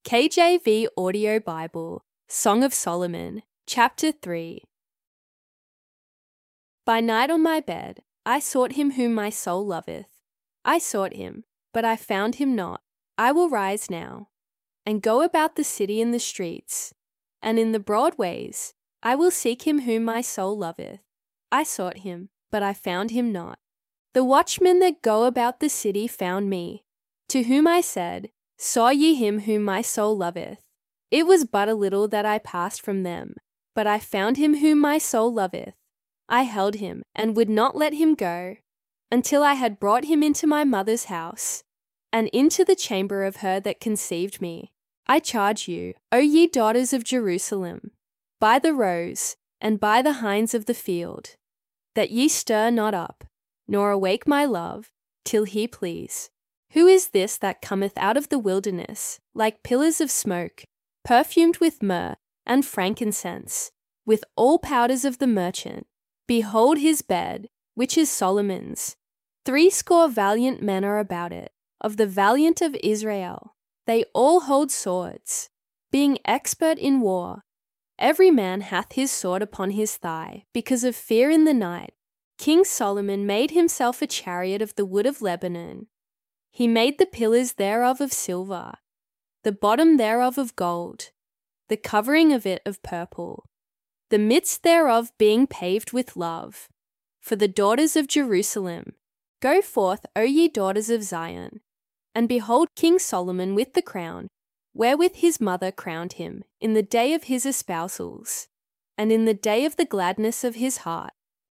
KJV Audio Bible, Song of Solomon, Chapter 3. By night on my bed, I sought him whom my soul loveth. I sought him, but I found him not. I will rise now, and go about the city in the streets, and in the broad ways. I will seek him whom my soul loveth. I sought him, but I found him not. The watchmen that go about the city found me, to whom I said, Saw ye him whom my soul loveth? It was but a little that I passed from them, but I found him whom my soul loveth. I held him, and would not let him go, until I had brought him into my mother's house, and into the chamber of her that conceived me. I charge you, O ye daughters of Jerusalem, by the roes, and by the hinds of the field, that ye stir not up, nor awake my love, till he please. Who is this that cometh out of the wilderness, like pillars of smoke, perfumed with myrrh and frankincense, with all powders of the merchant? Behold his bed, which is Solomon's. 80 valiant men are about it, of the valiant of Israel. They all hold swords, being expert in war. Every man hath his sword upon his thigh, because of fear in the night. King Solomon made himself a chariot of the wood of Lebanon. He made the pillars thereof of silver, the bottom thereof of gold, the covering of it of purple, the midst thereof being paved with love. For the daughters of Jerusalem, go forth, O ye daughters of Zion, and behold King Solomon with the crown, wherewith his mother crowned him, in the day of his espousals, and in the day of the gladness of his heart.